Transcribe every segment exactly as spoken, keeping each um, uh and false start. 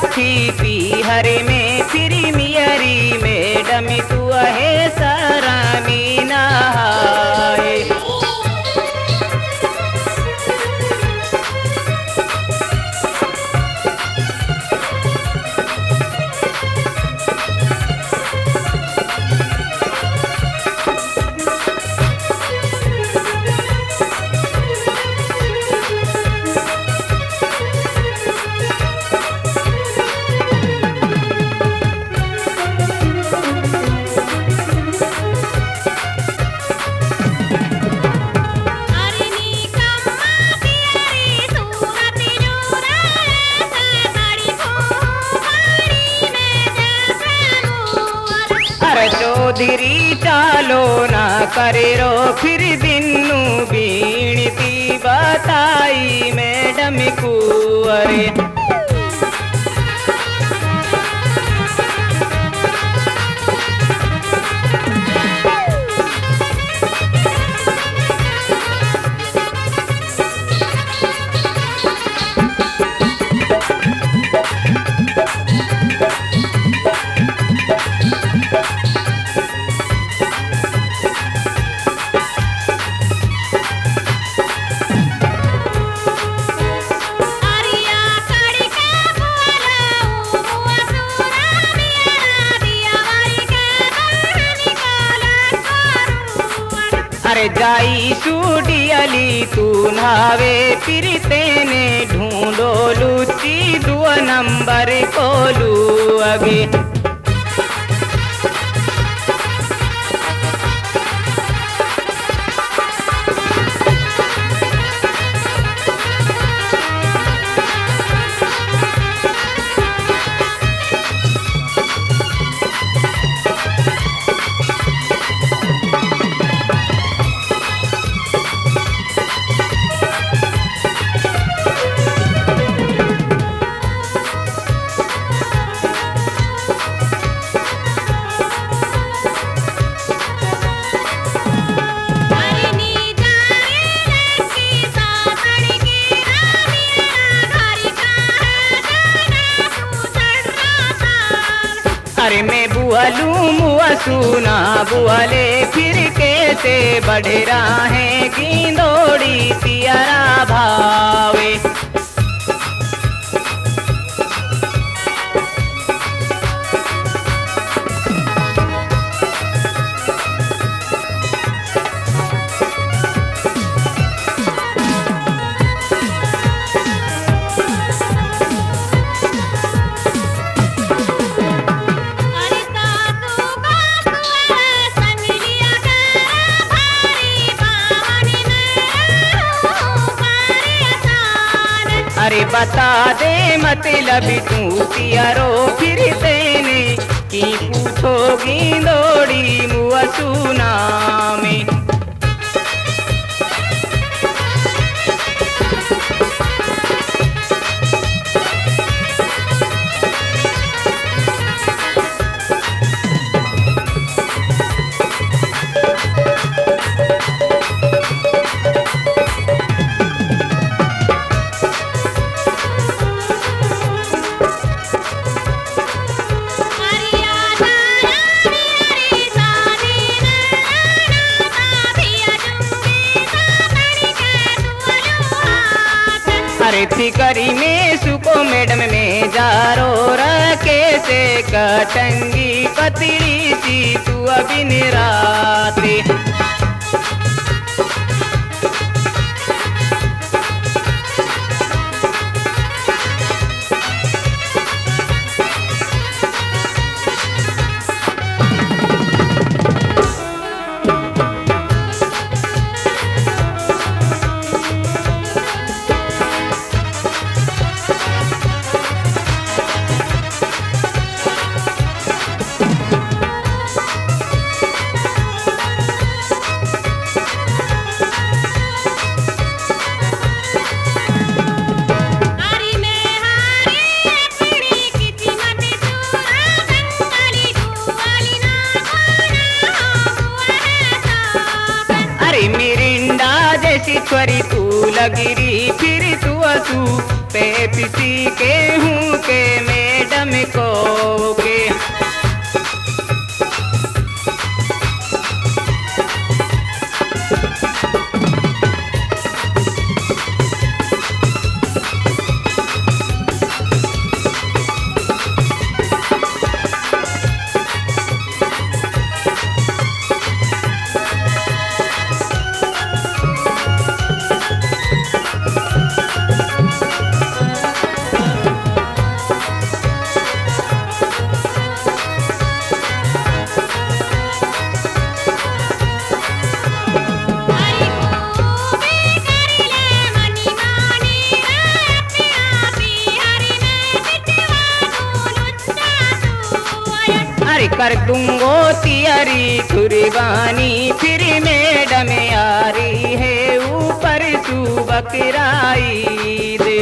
कट्ठी पीहर में फिरी मियरी मैडम तू है सरामी नहाए। चौधरी चालो ना करे रो फिर दिनू बीणती बताई मैडम कुंवरे। अरे जाई सूडियली तू नावे फिर तेने ढूंढो लुची दुआ नंबर कोलू अगे। अरे मैं बुआलू मुआ सुना बुआले फिर कैसे बढ़ रहा है गिंदोड़ी तियारा भावे। अरे बता दे मतलब तू पियारो फिर तेने की पूछोगी लोड़ी मुआ सुना में। अरे फिकरी में सुको मैडम में जारो रखे से कटंगी कतरी सी तू अभी निराते। ईश्वरी तू लगिरी फिर तू असू पे पिसी के हूँ के मैं मैडम को के। कर दूंगो तियरी कुर्बानी फिर मैडम यारी है ऊपर तू बकराई दे।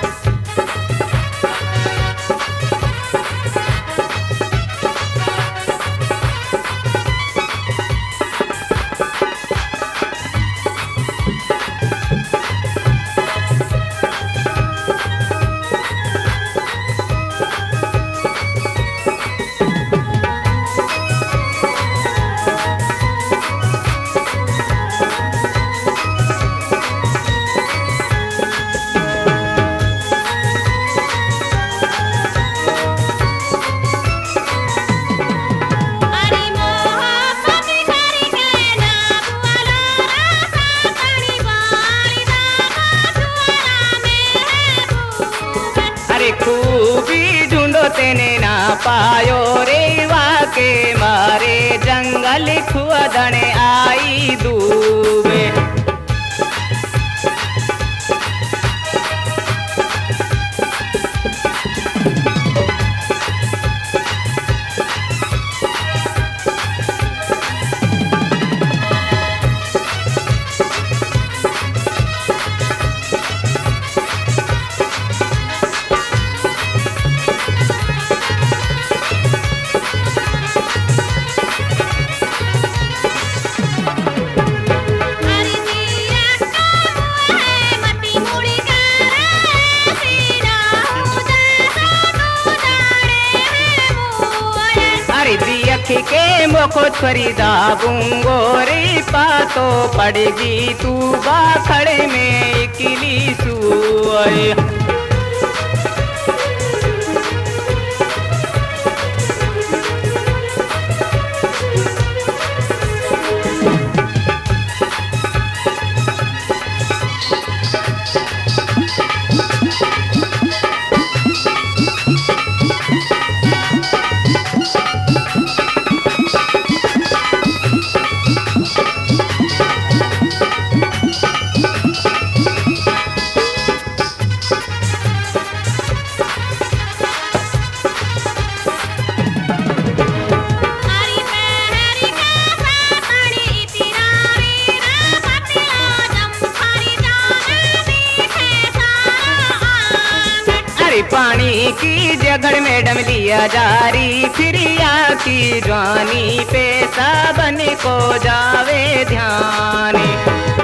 खूबी ढूंढो तेने ना पायो रे वाके मारे जंगल खुदने आई दूबे। के मोखो फरीदा बुंगो रे पातो पड़गी तू बाखड़े में किली सुई। पानी की जगड़ मैडम लिया जारी फिरिया की जवानी पे साबन को जावे ध्यान।